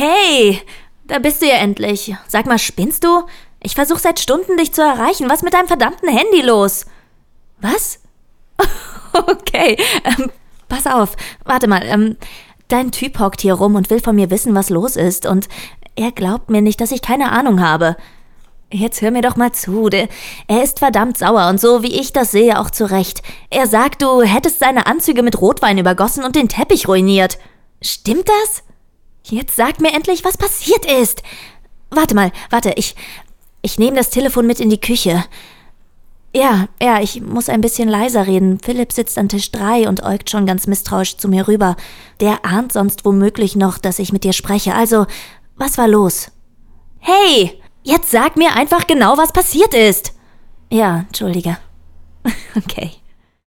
Hey, da bist du ja endlich. Sag mal, spinnst du? Ich versuche seit Stunden, dich zu erreichen. Was ist mit deinem verdammten Handy los? Was? Okay, pass auf. Warte mal, dein Typ hockt hier rum und will von mir wissen, was los ist. Und er glaubt mir nicht, dass ich keine Ahnung habe. Jetzt hör mir doch mal zu. Er ist verdammt sauer und so, wie ich das sehe, auch zu Recht. Er sagt, du hättest seine Anzüge mit Rotwein übergossen und den Teppich ruiniert. Stimmt das? Jetzt sag mir endlich, was passiert ist. Warte, ich nehme das Telefon mit in die Küche. Ja, ich muss ein bisschen leiser reden. Philipp sitzt an Tisch 3 und äugt schon ganz misstrauisch zu mir rüber. Der ahnt sonst womöglich noch, dass ich mit dir spreche. Also, was war los? Hey, jetzt sag mir einfach genau, was passiert ist. Ja, entschuldige. Okay.